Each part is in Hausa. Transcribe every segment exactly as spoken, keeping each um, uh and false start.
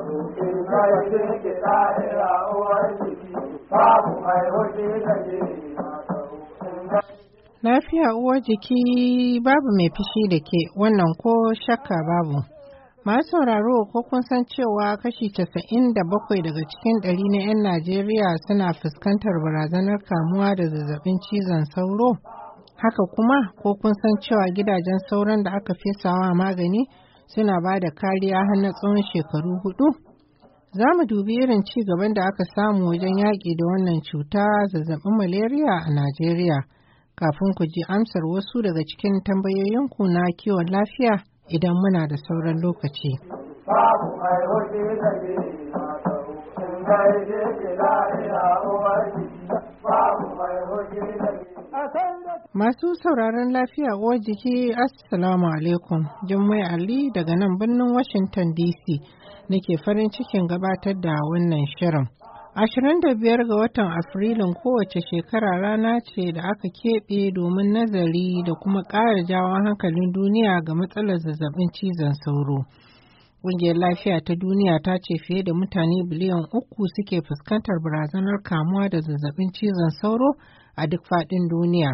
Lafiya uwar jiki babu mai fishi da ke wannan ko shakka babu. Masu sauraro ko kun san cewa kashi casa'in da bakwai daga cikin ɗari na 'yan Najeriya suna fuskantar barazanar kamuwa da zazzabin cizon sauro? Haka kuma ko kun san cewa gidajen sauron da aka fesawa magani suna ba da kariya har na tsawon shekaru hudu? Za mu dubi irin ci gaban da aka samu wajen yaƙi da wannan cuta zazzabin malaria a Najeriya. Kafin ku ji amsar wasu daga cikin tambayoyinku na kiwon lafiya idan muna da sauran lokaci. Masu sauraron lafiya uwar jiki Assalamu alaikum. Jummai Ali daga nan birnin Washington D C nake farin cikin gabatar da wannan shirin. ashirin da biyar ga watan Afrilun kowace shekara rana ce da aka keɓe domin nazari da kuma ƙara jawo hankalin duniya ga matsalar zazzabin cizon sauro. Ƙungiyar Lafiya ta Duniya ta ce fiye da mutane biliyan uku suke fuskantar barazanar kamuwa da zazzabin cizon sauro a duk faɗin duniya.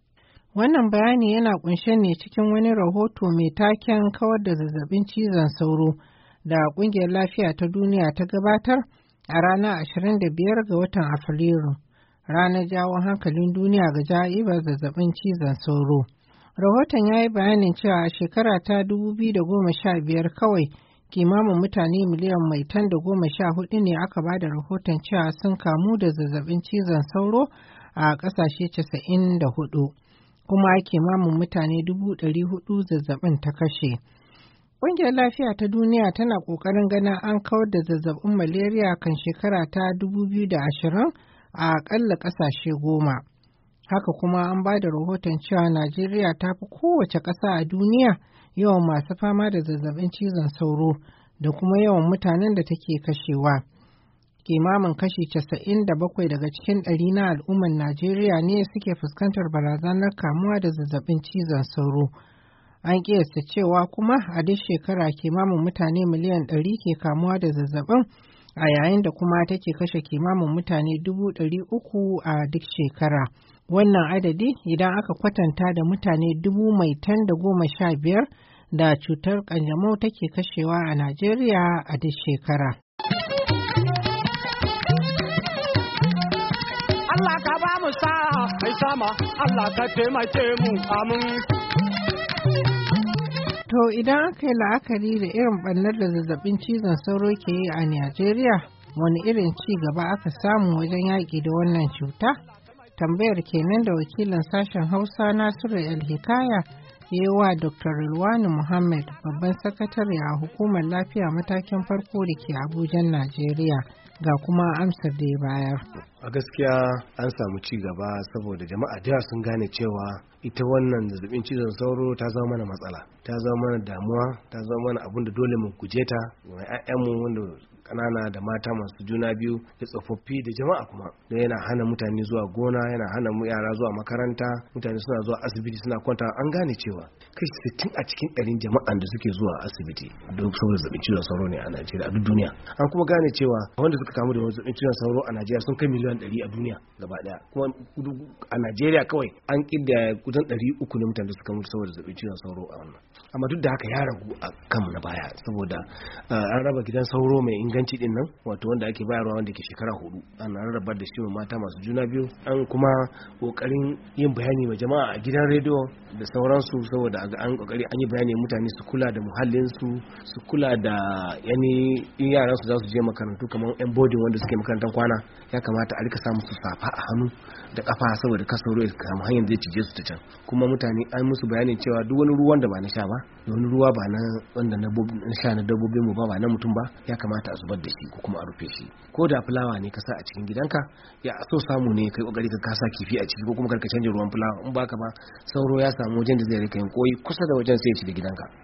Wannan bayani yana ƙunshe ne cikin wani rahoto mai taken kawar da zazzabin cizon sauro da Ƙungiyar Lafiya ta Duniya ta gabatar a ranar ashirin da biyar ga watan Afrilu, ranar jawo hankalin duniya ga ja'ibar zazzabin cizon sauro. Rahoton ya yi bayanin cewa a shekara ta dubu biyu da goma sha biyar kawai kimanin mutane miliyan mai tan da goma sha hudu ne aka ba da rahoton cewa sun kamu da zazzabin cizon sauro a ƙasashe casa'in da hudu, kuma kimanin mutane dubu ɗari hudu zazzabin ta kashe. Ƙungiyar Lafiya ta Duniya tana ƙoƙarin ganin an kawar da zazzabin malaria kan shekara ta dubu biyu da ashirin a aƙalla ƙasashe goma. Haka kuma an ba da rahoton cewa Najeriya ta fi kowace ƙasa a duniya yawan masu fama da zazzabin cizon sauro da kuma yawan mutanen da take kashewa. Kimamin kashi casa'in da bakwai daga cikin ɗari na al'ummar Najeriya ne suke fuskantar barazanar kamuwa da zazzabin cizon sauro. An kiyasta cewa kuma a duk shekara kimanin mutane miliyan ɗari ke kamuwa da zazzabin a yayin da kuma take kashe kimanin mutane dubu ɗari uku a duk shekara. Wannan adadi idan aka kwatanta da mutane dubu mai tan da goma sha biyar da cutar ƙanjamau take kashewa a Najeriya a duk shekara. Allah ka ba mu sa'a mai sama, Allah ka taimake mu amin. To idan aka yi la'akari da irin ɓannar da zazzabin cizon sauro ke yi a Najeriya, wani irin ci gaba aka samu wajen yaƙi da wannan cuta? Tambayar kenan da wakilin sashen Hausa Nasiru El-Hikaya ya yi wa Doctor Rilwani Muhammad, babban sakatare a hukumar lafiya matakin farko da ke Abuja, Najeriya, ga kuma amsar da ya bayar. A gaskiya an samu ci gaba saboda jama'a da sun gane cewa ita wannan zazzabin cizon sauro ta zama mana matsala, ta zama mana damuwa, ta zama mana abin da dole mu guje ta ga 'ya'yanmu wanda kanana da mata masu juna biyu da tsofaffi da jama'a kuma da yana hana mutane zuwa gona, yana hana mu yara zuwa makaranta, mutane suna zuwa asibiti suna kwanta. An gane cewa kashi sittin a cikin ɗarin jama'an da suke zuwa asibiti duk saboda zazzabin cizon sauro ne a Najeriya, a duk duniya. An kuma gane cewa wanda suka kamu da zazzabin cizon sauro a Najeriya sun kai miliyan ɗari a duniya gaba ɗaya, kuma a Najeriya kawai an kidda kusan ɗari uku ne mutane da suka mutu saboda zazzabin cizon sauro a wannan. Amma duk da haka ya ragu a kan na baya saboda an raba gidan sauro mai inganci din nan, wato wanda ake bayarwa wanda ke shekara hudu, an rarrabar da shi wa mata masu juna biyu. An kuma kokarin yin bayani wa jama'a a gidan rediyo da sauransu saboda an kokari an yi bayani mutane su kula da muhallinsu, su kula da yani in yaran su za su je makarantu kamar yan boarding wanda suke makarantar kwana, ya kamata a rika samu su safa a hannu da kafa saboda ka sauro ya samu hanyar zai cije su ta can. Kuma mutane an musu bayanin cewa duk wani ruwan da ba na sha ba, da wani ruwa ba na wanda na sha na dabbobin mu ba ba na mutum ba, ya kamata a zubar da shi ko kuma a rufe shi. Ko da fulawa ne ka sa a cikin gidanka, ya so samu ne kai kokari ka kasa kifi a ciki ko kuma karka canja ruwan fulawa, in baka ba sauro ya samu wajen da zai rika yin koyi kusa da wajen sai ya shiga gidanka.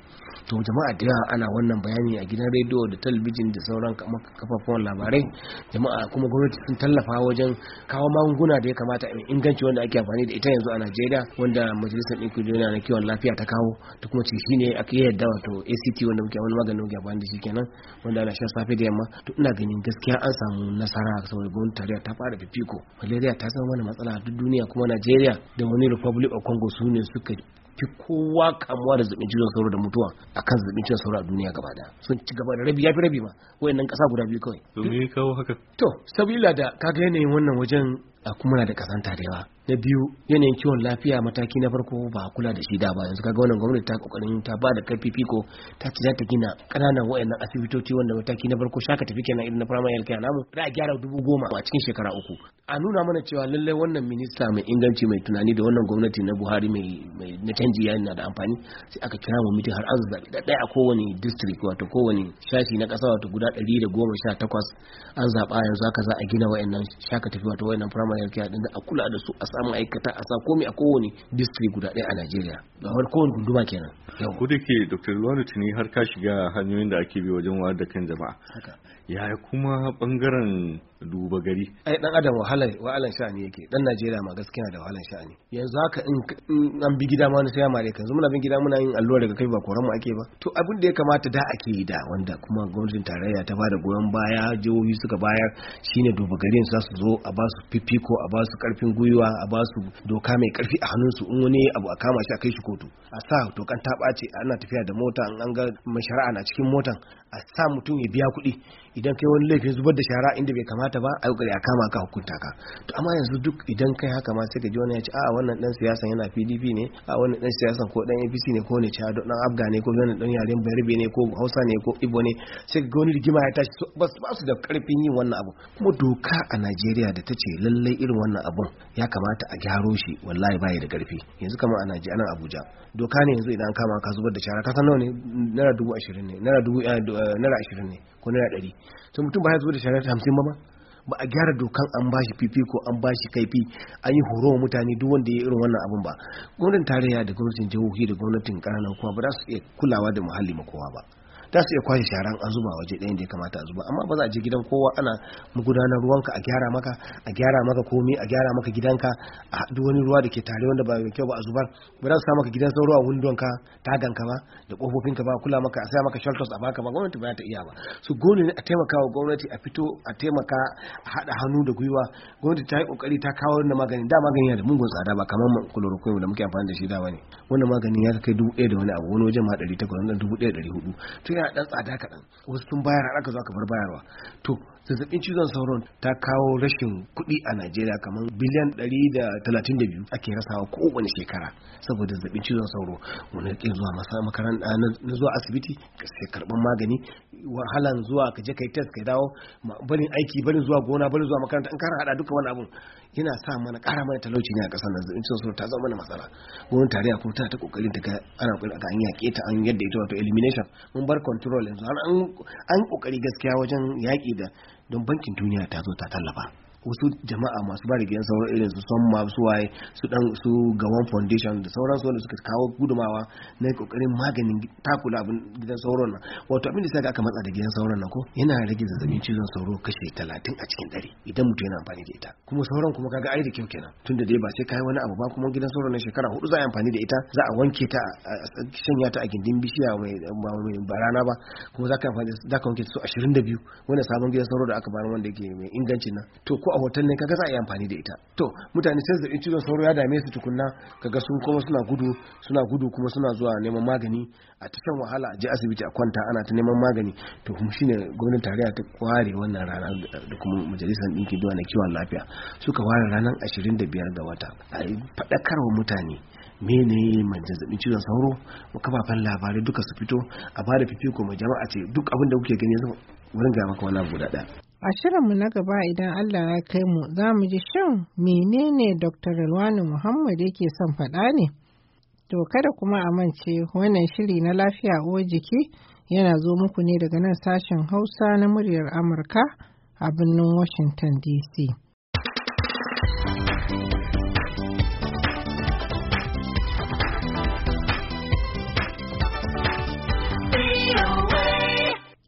to jama'a da yawa ana wannan bayani a gidan rediyo da talabijin da sauran kafafen labarai. Jama'a kuma gwamnati sun tallafa wajen kawo magunguna da ya kamata a inganci wanda ake amfani da ita yanzu a Najeriya, wanda majalisar ɗinkin duniya na kiwon lafiya ta kawo ta kuma ce shine aka yadda wato A C T wanda muke wani maganin muke amfani da shi kenan, wanda ana shan safe da yamma. To ina ganin gaskiya an samu nasara saboda gwamnati tarayya ta fara fifiko. Malaria ta zama wani matsala a duk duniya, kuma Najeriya da wani Republic of Congo su ne suka fi kowa kamuwa da zazzabin cizon sauro da mutuwa akan zazzabin cizon sauro a duniya gaba da sun ci gaba da rabi ya fi rabi ma wayannan kasa guda biyu kawai. To me ya kawo haka? To sabila da kaga yanayin wannan wajen a kuma na da kasanta da yawa. Na biyu yanayin kiwon lafiya mataki na farko ba a kula da shi da ba, yanzu kaga wannan gwamnati ta kokarin ta ba da karfi fiko ta ci za ta gina kananan wayannan asibitoci wanda mataki na farko shaka tafi kenan irin na primary health care namu za a gyara dubu goma a cikin shekara uku. A nuna mana cewa lallai wannan minista mai inganci mai tunani da wannan gwamnati na Buhari mai na canji yayin na da amfani, sai aka kira mu mitin har an zaɓi da ɗaya a kowane district wato kowane shashi na ƙasa wato guda ɗari da goma sha takwas an zaɓa yanzu haka za a gina wayannan shaka tafi wato wayannan primary health care din da a kula da su a samu aikata a sa komai a kowane district guda ɗaya a Najeriya ba wani kowane gunduma kenan. Ko da ke Doctor Luwanu tuni har ka shiga hanyoyin da ake bi wajen wayar da kan jama'a. Yaya kuma bangaren duba gari? Ai dan adam wahalar wahalar sha'ani yake, dan Najeriya ma gaskiya da wahalar sha'ani. Yanzu haka in an bi gida ma wani sai ya mare ka. Yanzu muna bin gida muna yin allura daga kai ba koran mu ake ba. To abin da ya kamata da ake yi da wanda kuma gwamnatin tarayya ta bada goyon baya, jihohi suka bayar, shine duba garin za su zo a ba su fifiko, a ba su karfin gwiwa, a ba su doka mai karfi a hannunsu. In wani abu a kama shi a kai shi kotu, a sa dokan ta ɓace, ana tafiya da mota an ga mashara'a na cikin motan, a sa mutum ya biya kuɗi idan kai wani laifin zubar da shara inda bai kamata ba a kokari a kama ka hukunta ka. To amma yanzu duk idan kai haka ma sai ka ji wani ya ce a wannan dan siyasan yana P D P ne, a wannan dan siyasan ko dan A P C ne, ko ne cha dan Abga ne, ko wannan dan yaren Bayarbe ne, ko Hausa ne, ko Igbo ne, sai ga wani rigima ya tashi ba su da karfin yin wannan abu. Kuma doka a Najeriya da ta ce lallai irin wannan abun ya kamata a gyaro shi wallahi bai da karfi. Yanzu kamar a Najeriya nan Abuja doka ne yanzu idan kama ka zubar da shara ka san nawa ne, naira dubu ashirin ne, naira dubu naira ashirin ne ko naira ɗari. To mutum ba ya zubar da shara ta hamsin ba ma ba a gyara dokan an bashi fifiko an bashi kaifi an yi horo wa mutane duk wanda ya irin wannan abun ba. Gwamnatin tarayya da gwamnatin jihohi da gwamnatin ƙananan kuma ba za su iya kulawa da muhalli ma kowa ba. za su iya kwashe sharan an zuba waje ɗayan da ya kamata a zuba, amma ba za a je gidan kowa ana magudanar ruwanka a gyara maka a gyara maka komai a gyara maka gidanka a duk wani ruwa da ke tare wanda ba mai kyau ba a zubar. Ba za su sa maka gidan sauro a windonka taganka ba da kofofinka ba, kula maka a sa maka shelters a baka ba, gwamnati ba ta iya ba. Su gole ne a taimaka wa gwamnati a fito a taimaka a haɗa hannu da gwiwa. Gwamnati ta yi kokari ta kawo wannan magani, da magani yana da mugun tsada ba kamar chloroquine da muke amfani da shi da bane. Wannan magani ya kai dubu ɗaya da wani abu, wani wajen ma ɗari takwas, wannan dubu ɗaya da ɗari hudu. To yana ɗan tsada kaɗan, wasu sun bayar har aka zo aka bar bayarwa. To zazzabin cizon sauron ta kawo rashin kuɗi a Najeriya kamar biliyan ɗari da talatin da biyu ake rasawa kowane shekara saboda zazzabin cizon sauro. Wani ke zuwa makaranta na zuwa asibiti sai karɓar magani, wahalan zuwa ka je kai test kai dawo, barin aiki, barin zuwa gona, barin zuwa makaranta, in kara hada duka wani abun yana sa mana ƙara mana talauci ne a ƙasar nan. Zazzabin cizon sauro ta zama mana matsala. Gwamnatin tarayya kuma tana ta kokarin ta ga ana kokarin ga an yaƙe ta, an yadda ita wato elimination, mun bar control yanzu har an kokari gaskiya wajen yaƙi da, don bankin duniya ta zo ta tallafa wasu jama'a masu ba da gidan sauran irin su son masu waye su dan su gawan foundation da sauran su wanda suka kawo gudumawa na kokarin maganin takula abin gidan sauran nan. Wato abin da sai aka matsa da gidan sauran nan ko yana rage zazzabin cizon sauro kashi talatin a cikin ɗari idan mutum yana amfani da ita. Kuma sauran kuma kaga ai da kyau kenan, tunda dai ba sai kai wani abu ba, kuma gidan sauran na shekara hudu za a yi amfani da ita, za a wanke ta a shanya ta a gindin bishiya mai barana ba, kuma za ka amfani za ka wanke ta su ashirin da biyu wannan sabon gidan sauro da aka bayar wanda yake mai ingancin nan. To ko a hotel ne kaga za a yi amfani da ita. To mutane sai zazzabin cizon sauro ya dame su tukunna, kaga su kuma suna gudu suna gudu kuma suna zuwa neman magani a ta shan wahala a je asibiti a kwanta ana ta neman magani. To kuma shine gwamnatin tarayya ta kware wannan rana da kuma majalisar ɗinkin duniya na kiwon lafiya suka ware ranar ashirin da biyar ga wata a faɗakarwa mutane mene mai zazzabin cizon sauro, kafafen labarai duka su fito a bada fifiko mai jama'a ce duk abin da kuke gani yanzu wurin ga maka wani abu da ɗaya. A shirinmu na gaba idan Allah ya kai mu za mu ji shin menene Doctor Rilwani Muhammad yake son faɗa ne? To kada kuma a mance wannan shiri na lafiya uwar jiki yana zo muku ne daga nan sashen Hausa na muryar Amurka a birnin Washington D C.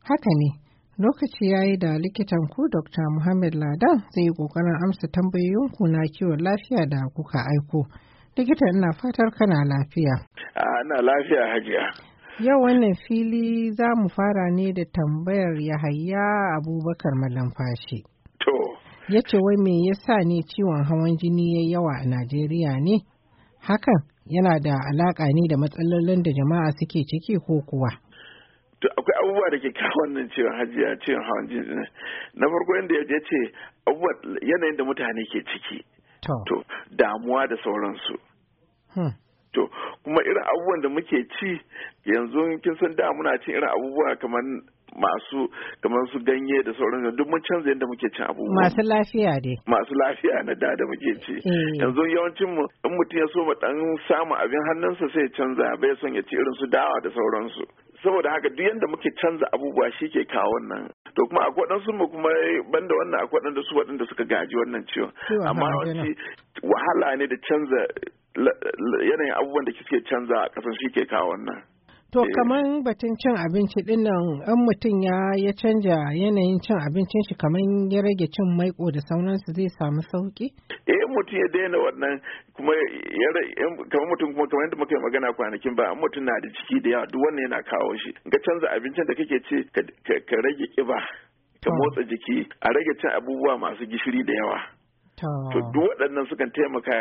Haka ne, lokaci ya yi da likitan ku Dokta Muhammad Ladan zai yi ƙoƙarin amsa tambayoyinku na kiwon lafiya da kuka aiko. Likita ina fatar kana lafiya. Ana lafiya hajiya. Yau wannan fili za mu fara ne da tambayar Yahaya Abubakar Malamfashi. To. Ya ce wai me yasa ne ciwon hawan jini ya yawa a Najeriya ne? Hakan yana da alaƙa ne da matsalolin da jama'a suke ciki ko kuwa? To akwai abubuwa da ke kawo wannan ciwon hajiya ciwon hawan jini. Na farko yadda ya ce abubuwa yanayin da mutane ke ciki. To damuwa da sauransu. Hmm. To kuma irin abubuwan da muke ci yanzu kin san da muna cin irin abubuwa kamar masu kamar su ganye da sauran duk mun canza yadda muke cin abubuwa masu lafiya dai masu lafiya na da da muke ci mm. yanzu yawancin mu in mutum ya so mu dan samu abin hannunsa sai ya canza bai son ya ci irin su dawa da sauransu saboda haka duk yadda muke canza abubuwa shi ke kawo wannan to kuma akwai waɗansu mu kuma banda wannan akwai waɗanda su waɗanda suka gaji wannan ciwon amma yawanci wahala ne da canza yanayin abubuwan da suke canza a ƙasar shi ke kawo wannan. To kamar batun cin abinci din nan an mutum ya ya canja yanayin cin abincin shi kamar ya rage cin maiko da sauransu zai samu sauki? Eh mutum ya daina wannan kuma kamar mutum kuma kamar yadda muka yi magana kwanakin ba mutum na da jiki da yawa duk wannan yana kawo shi. Ga canza abincin da kake ci ka rage kiba ka motsa jiki a rage cin abubuwa masu gishiri da yawa. To duk waɗannan sukan taimaka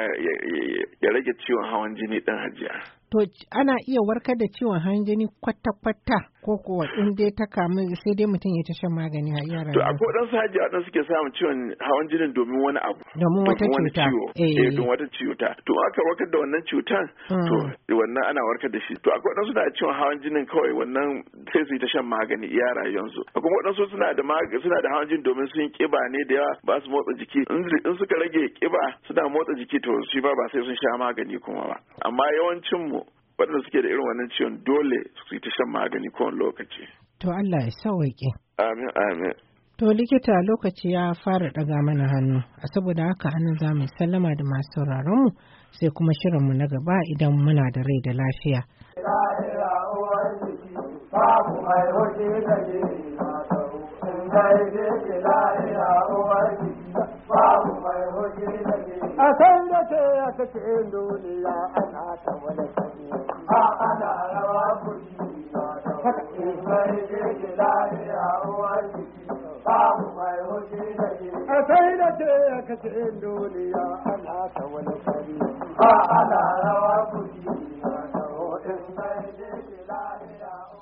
ya rage ciwon hawan jini ɗan hajiya. To ana iya warkar da ciwon hawan jini kwata-kwata ko kuwa in dai ta kamu sai dai mutum ya ta shan magani a yara. To akwai waɗansu hajiya waɗanda suke samun ciwon hawan jinin domin wani abu. Domin wata cuta. Eh domin wata cuta. To aka warkar da wannan cutan to wannan ana warkar da shi. To akwai waɗansu da ciwon hawan jinin kawai wannan sai su yi ta shan magani iya rayuwarsu. Akwai waɗansu suna da suna da hawan jini domin sun yi ƙiba ne da yawa ba su motsa jiki. In suka rage ƙiba suna motsa jiki to shi ba ba sai sun sha magani kuma ba. Amma yawancin mu waɗanda suke da irin wannan ciwon dole su yi ta shan magani kowane lokaci. To Allah ya sauwaƙe. Amin amin. To likita lokaci ya fara ɗaga mana hannu, a saboda haka anan za mu sallama da masu sauraronmu sai kuma shirinmu na gaba idan muna da rai da lafiya. A san da ke ya kace duniya ana ta wani sani a ana rawa kuri haka in sai ke lafiya uwar jiki babu mai hoji da ke a sai da ke ya kace duniya ana ta wani sani a ana rawa kuri